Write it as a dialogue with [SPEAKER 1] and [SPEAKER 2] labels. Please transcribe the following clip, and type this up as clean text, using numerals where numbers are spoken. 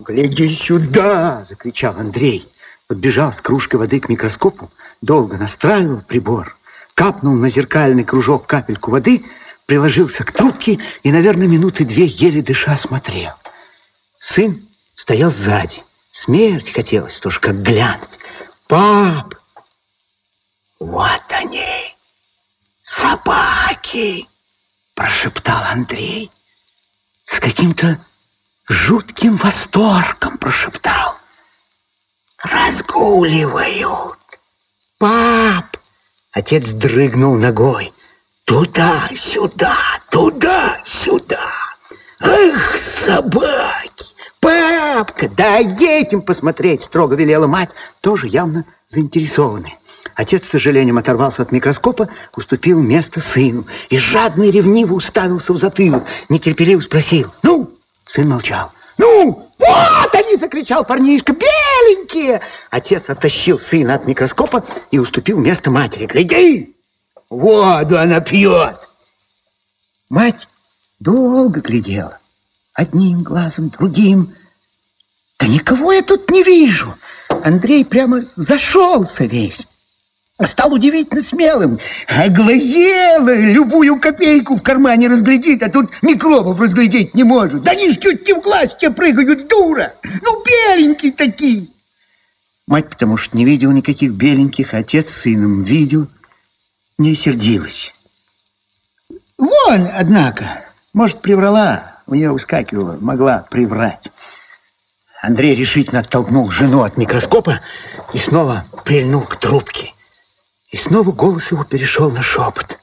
[SPEAKER 1] Гляди сюда! Закричал Андрей. Подбежал с кружкой воды к микроскопу, долго настраивал прибор, капнул на зеркальный кружок капельку воды, приложился к трубке и, наверное, минуты 2 еле дыша смотрел. Сын стоял сзади. Смерть хотелось тоже как глянуть. Пап! Вот они, собаки! Прошептал Андрей. С каким-то жутким восторгом прошептал. Разгуливают. Пап! Отец дрыгнул ногой. Туда-сюда, туда-сюда. Эх, собаки! Папка, дай детям посмотреть, строго велела мать, тоже явно заинтересованная. Отец с сожалением оторвался от микроскопа, уступил место сыну и жадно и ревниво уставился в затылок. Нетерпеливо спросил: «Ну?» Сын молчал. «Ну, вот они!» — закричал парнишка. «Беленькие!» Отец оттащил сына от микроскопа и уступил место матери. «Гляди! Воду она пьет!» Мать долго глядела. Одним глазом, другим. «Да никого я тут не вижу!» Андрей прямо зашелся весь. Стал удивительно смелым. Оглазела, любую копейку в кармане разглядит, а тут микробов разглядеть не может. Да они ж чуть не в глаз тебе прыгают, дура! Ну, беленькие такие! Мать, потому что не видел никаких беленьких, отец с сыном видел, не сердилась. Вон, однако, может, приврала, у нее выскакивала, могла приврать. Андрей решительно оттолкнул жену от микроскопа и снова прильнул к трубке. И снова голос его перешел на шепот.